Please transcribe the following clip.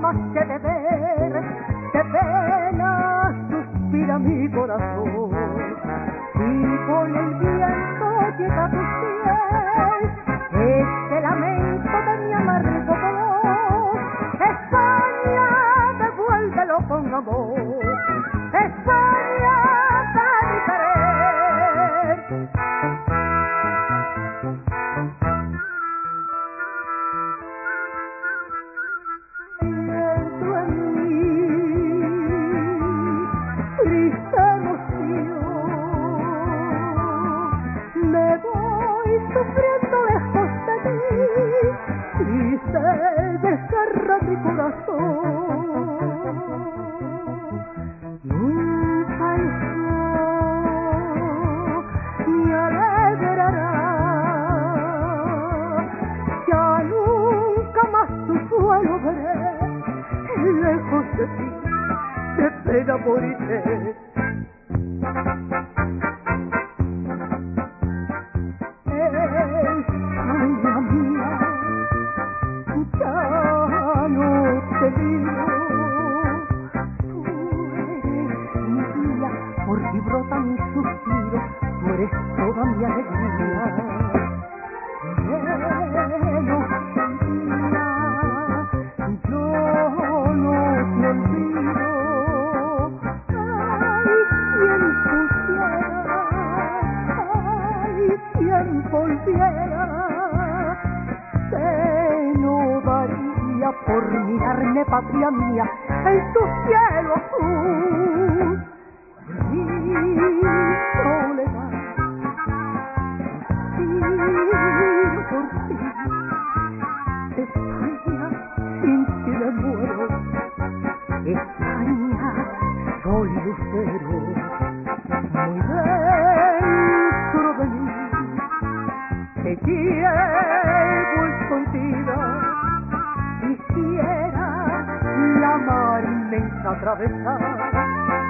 que de ver, de pena suspira mi corazón. Y con el viento llega a tus pies este lamento de mi amargo dolor. España, devuélvelo con amor. España, da mi querer. Dentro en mí, triste emoción, me voy sufriendo lejos de ti, triste desgarra mi corazón. Nunca el sol me alegrará, ya nunca más tu suelo veré, lejos de ti, de pena moriré. España mía, ya no te digo, tú eres mi vida, por ti brota mi suspiro, tú eres toda mi alegría. Menos yo no te olvido. Ay, quien volviera, que no daría por mirarme, patria mía, en tu cielo azul. Mi soledad, suspiro por ti. España, sin ti me muero. España, soy lucero, muy dentro de mí. Te llevo escondida, quisiera la mar inmensa atravesar.